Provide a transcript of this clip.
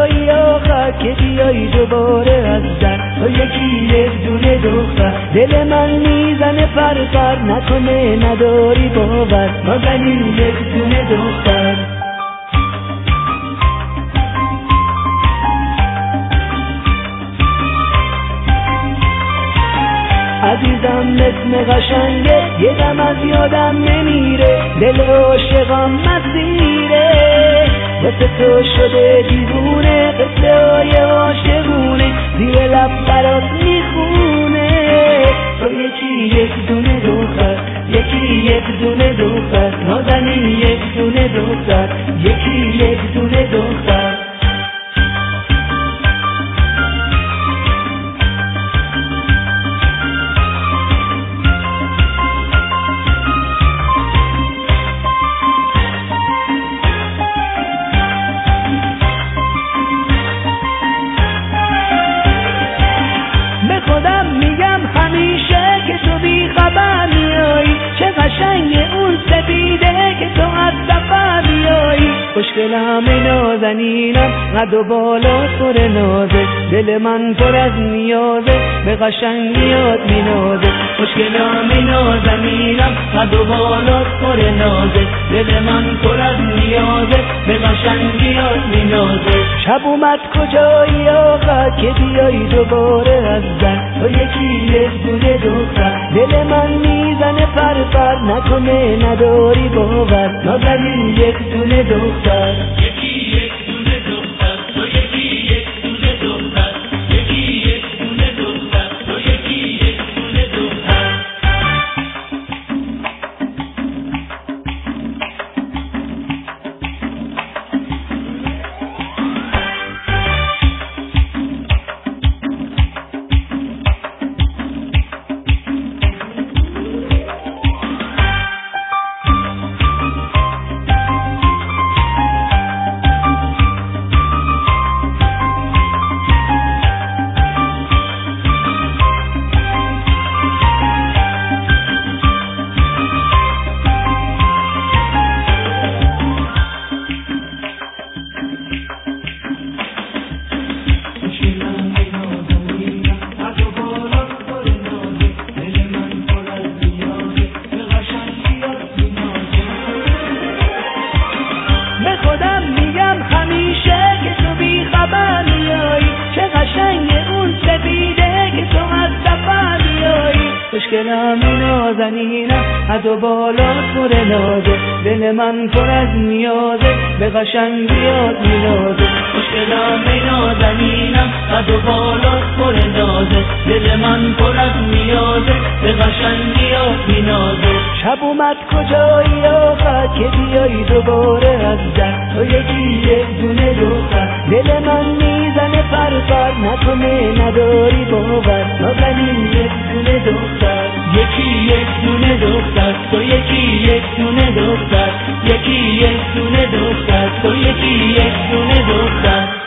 کجایی آخر که بیایی دوباره از در؟ تو یکی یک دونه دختر، دل من میزنه پر نکنه نداری باور، نازنین یک دونه دختر. عزیزم مثل قشنگه یه دم از یادم نمیره، دل عاشقم مسیره، واسه تو شده دیوونه، قصه های عاشقونه زیر لب برات میخونه. تو یکی یک دونه دختر، یکی یک دونه دختر، نازنین یک دونه دختر، یکی یک دونه دختر. خودم میگم همیشه که تو بی خبر میایی، چه قشنگ اون سپیده که تو از سفر بیایی. خوشگلم نازنینم قد و بالا پر نازه، دل من پر از نیازه به قشنگیات مینازه. خوشگلم نازنینم قد و بالا پر نازه، دل من پر از نیازه به قشنگیات مینازه. شب اومد کجایی آخر که بیایی دوباره از در؟ تو یکی یک دونه دختر، دل من میزنه پر نکنه نداری باور، نازنین یک دونه دختر. یکی یک دونه دختر، تو یکی یک دونه دختر، یکی یک دونه دختر، تو یکی یک دونه دختر. خودم میگم همیشه که تو بی خبر میایی، چه قشنگ اون سپیده که تو از سفر بیایی. خوشگلم نازنینم قد و بالا پر نازه، دل من پر از نیازه به قشنگیات مینازه. خوشگلم نازنینم قد و بالا پر نازه، دل من پر از نیازه به قشنگیات مینازه. شب اومد کجایی آخر که بیایی دوباره از در؟ تو یکی یک دونه دختر، دل من میزنه پر نکنه نداری باور، نازنین یک دونه دختر. یکی یک دونه دختر، تو یکی یک دونه دختر، یکی یک دونه دختر، تو یکی یک دونه دختر.